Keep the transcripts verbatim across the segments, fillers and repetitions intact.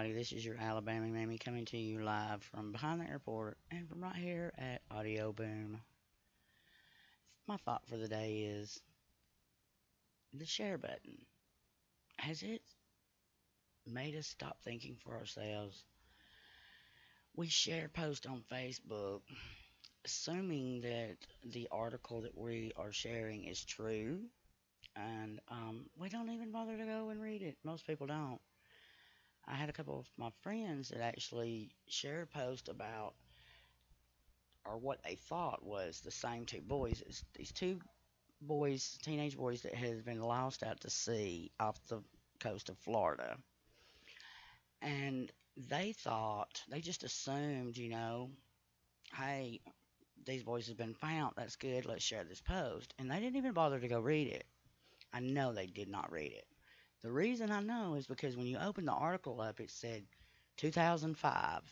everybody. This is your Alabama Mammy coming to you live from behind the airport and from right here at Audio Boom. My thought for the day is the share button. Has it made us stop thinking for ourselves? We share posts on Facebook, assuming that the article that we are sharing is true, and um, we don't even bother to go and read it. Most people don't. I had a couple of my friends that actually shared a post about or what they thought was the same two boys. It's these two boys, teenage boys that had been lost out to sea off the coast of Florida. And they thought, they just assumed, you know, hey, these boys have been found. That's good. Let's share this post. And they didn't even bother to go read it. I know they did not read it. The reason I know is because when you open the article up, it said two thousand five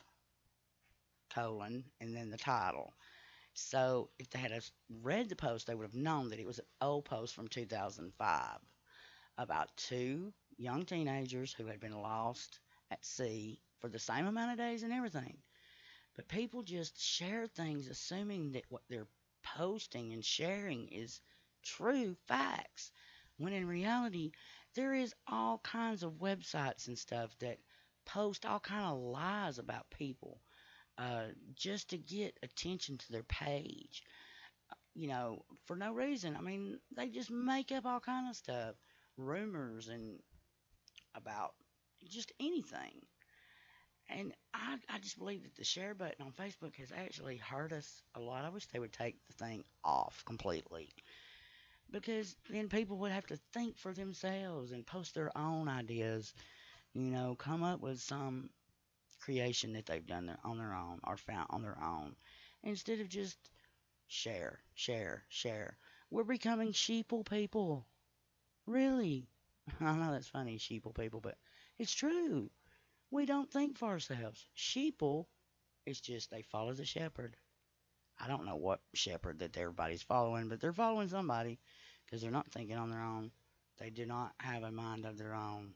colon and then the title. So if they had read the post, they would have known that it was an old post from two thousand five about two young teenagers who had been lost at sea for the same amount of days and everything. But people just share things assuming that what they're posting and sharing is true facts, when in reality there is all kinds of websites and stuff that post all kind of lies about people uh, just to get attention to their page, you know, for no reason. I mean, they just make up all kind of stuff, rumors and about just anything. And I, I just believe that the share button on Facebook has actually hurt us a lot. I wish they would take the thing off completely because then people would have to think for themselves and post their own ideas, you know, come up with some creation that they've done their, on their own or found on their own instead of just share, share, share. We're becoming sheeple people. Really. I know that's funny, sheeple people, but it's true. We don't think for ourselves. Sheeple is just they follow the shepherd. I don't know what shepherd that everybody's following, but they're following somebody because they're not thinking on their own. They do not have a mind of their own.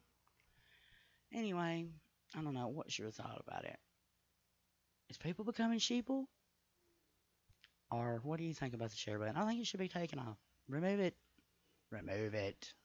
Anyway, I don't know. What's your thought about it? Is people becoming sheeple? Or what do you think about the share button? I think it should be taken off. Remove it. Remove it.